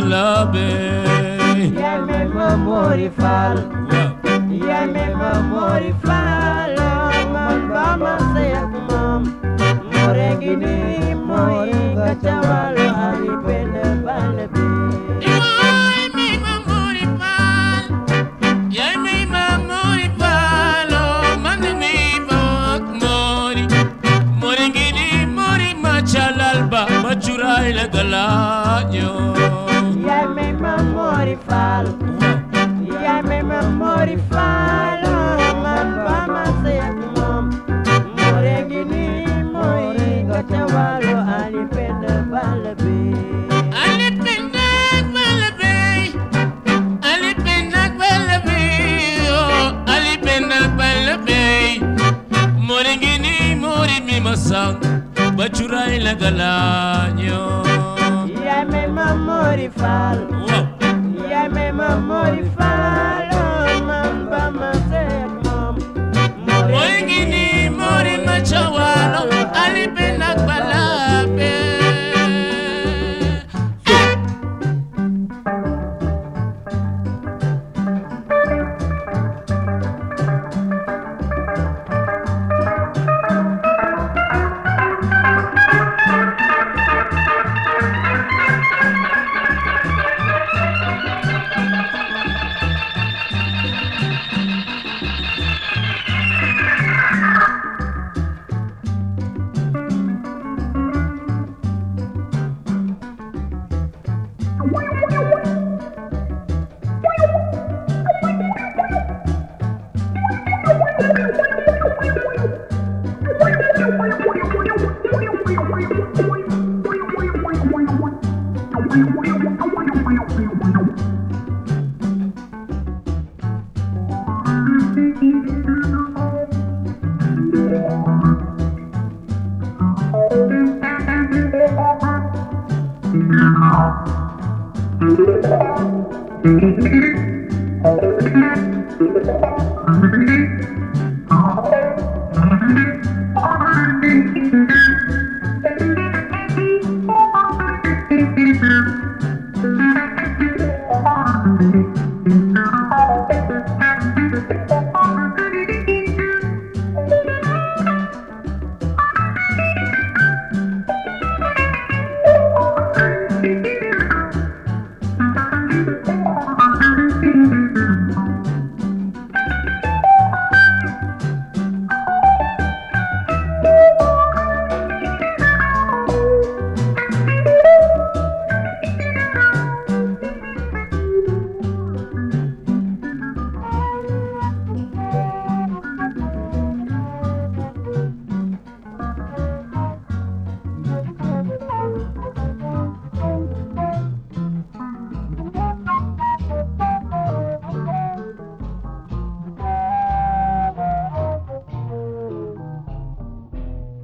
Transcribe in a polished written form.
labe. Yaay may ma Mori Fall. Yaay may ma Mori Fall. Man ba ma sey ak moom. More ngi nii mooy nga ca wàllu Ali Penda Balla bi. Yaay may ma Mori Fall. Yaay may ma Mori Fall. Man mi ba ak Mori. Mori ngi nii Mori ma calal ba ma curay la galaaño. Yaay may ma Mori Fall. Yaay may ma Mori Fall. Man ba ma sey ak moom. More ngi nii mooy nga ca wàllu Ali Penda Balla bi. Ali Penda Balla bi. Ali Penda Balla bi. Oh, Ali Penda Balla bi. Mori ngi nii Mori mi ma sang ba curay la galaaño. Yaay may ma Mori Fall. Yaay may ma Mori Fall. Man ba ma sey ak moom. Mori ngi nii